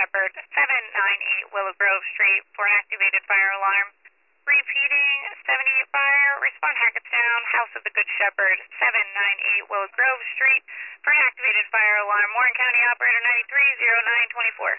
Shepherd, 798 Willow Grove Street for an activated fire alarm. Repeating, 78 fire, respond Hackettstown, House of the Good Shepherd, 798 Willow Grove Street for an activated fire alarm. Warren County Operator 930924.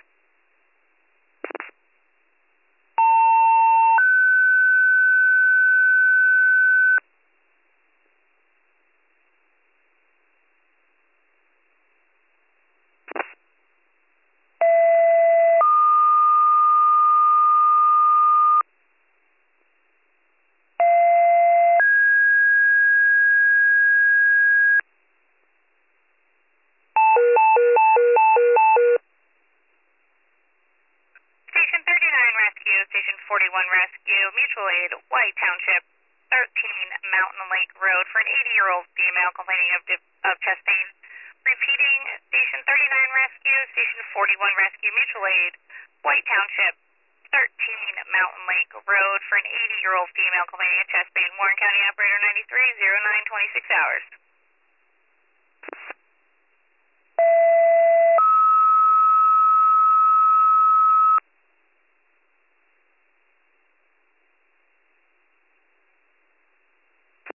Station 39 Rescue, Station 41 Rescue, Mutual Aid, White Township, 13 Mountain Lake Road for an 80-year-old female complaining of chest pain. Repeating, Station 39 Rescue, Station 41 Rescue, Mutual Aid, White Township, 13 Mountain Lake Road for an 80-year-old female complaining of chest pain. Warren County Operator 930926 hours.